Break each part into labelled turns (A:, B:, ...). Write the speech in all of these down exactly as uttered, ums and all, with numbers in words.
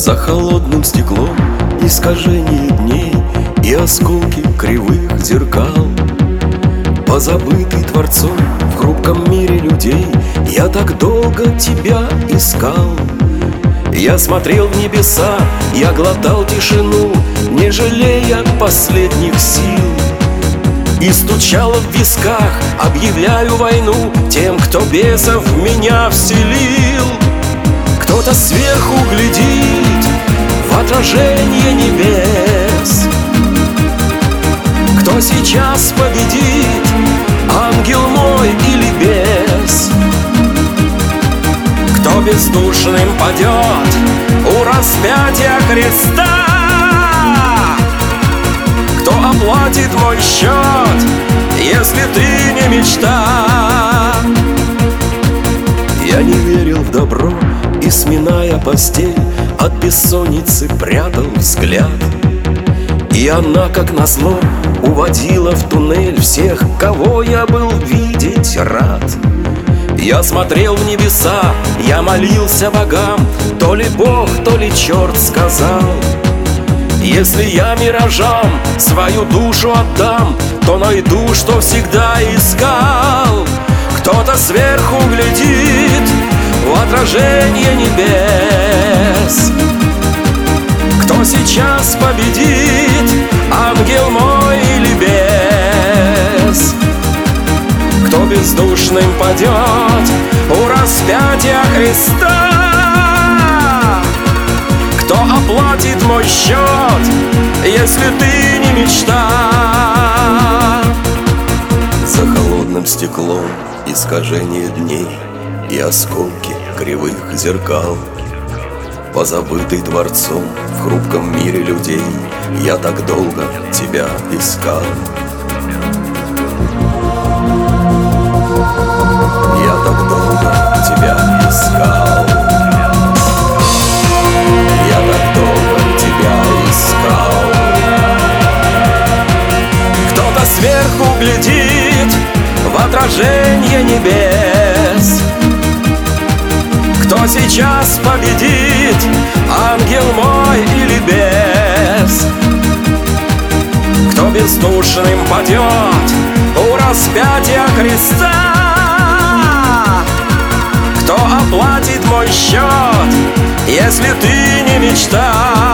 A: За холодным стеклом искажение дней и осколки кривых зеркал. Позабытый Творцом в хрупком мире людей, я так долго тебя искал. Я смотрел в небеса, я глотал тишину, не жалея последних сил. И стучало в висках, объявляю войну тем, кто бесов в меня вселил. Кто-то сверху глядит в отражение небес. Кто сейчас победит, ангел мой или бес? Кто бездушным падет у распятия креста? Кто оплатит мой счет, если ты не мечта? Я не верил в добро и, сминая постель, от бессонницы прятал взгляд. И она, как назло, уводила в туннель всех, кого я был видеть рад. Я смотрел в небеса, я молился богам, то ли Бог, то ли черт сказал: если я миражам свою душу отдам, то найду, что всегда искал. Кто-то сверху глядит в отражение небес. Кто сейчас победит, ангел мой или бес? Кто бездушным падет у распятия Христа? Кто оплатит мой счет, если ты не мечта? За холодным стеклом искажение дней и осколки кривых зеркал. Позабытый Творцом в хрупком мире людей, я так долго тебя искал. Я так долго тебя искал. Я так долго тебя искал. Кто-то сверху глядит в отражение небес. Кто сейчас победит, ангел мой или бес? Кто бездушным падет у распятия Христа? Кто оплатит мой счет, если ты не мечта?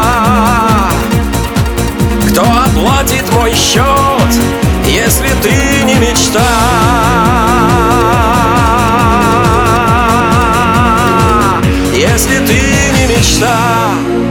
A: Кто оплатит мой счет, если ты не мечта? Если ты не мечта.